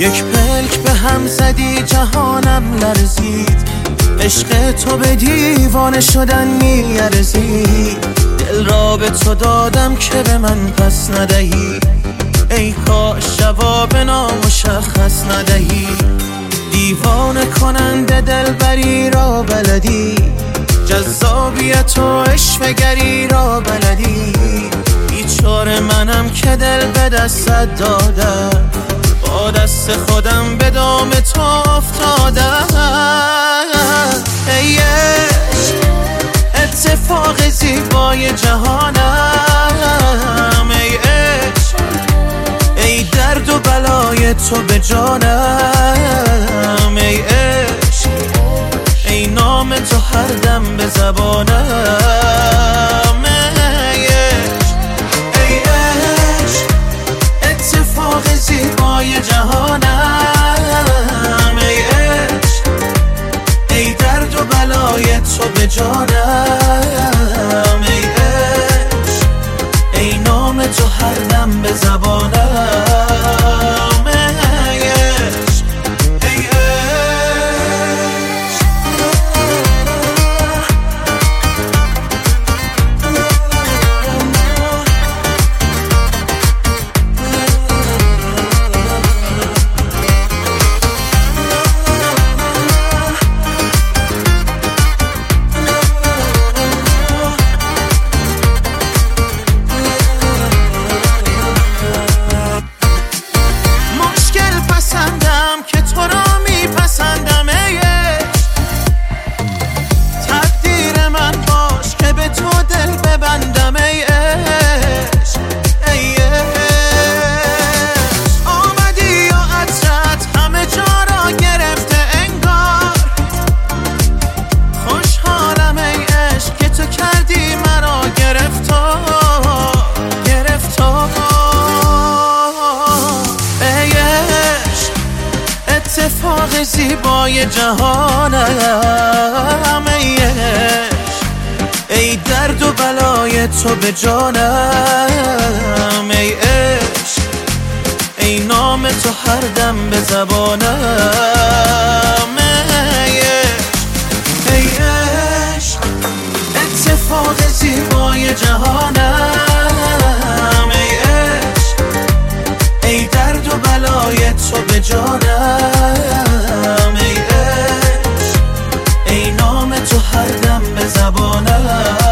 یک پلک به هم زدی جهانم لرزید، عشق تو به دیوانه شدن میارزید. دل را به تو دادم که به من پس ندهی، ای کاش جواب نامشخص ندهی. دیوانه کننده دلبری را بلدی، جذابیت و عشوه‌گری را بلدی. بیچاره منم که دل به دستت دادم، با دست خودم به دام تو افتادم. ای عشق اتفاق زیبای جهانم، ای عشق ای درد و بلای تو به جانم، ای عشق ای نام تو هر دم به زبانم. ای عشق اتفاق زیبای جهانم، ای عشق ای درد و بلای تو به جانم، ای عشق ای نام تو هر دم به زبانم. اتفاق زیبای جهانم، ای عشق ای درد و بلای تو به جانم، ای عشق ای نام تو هر دم به زبانم. ای عشق اتفاق زیبای جهانم، ای عشق ای درد و بلای تو به جانم، ای عشق ای نام تو هر دم به زبانم.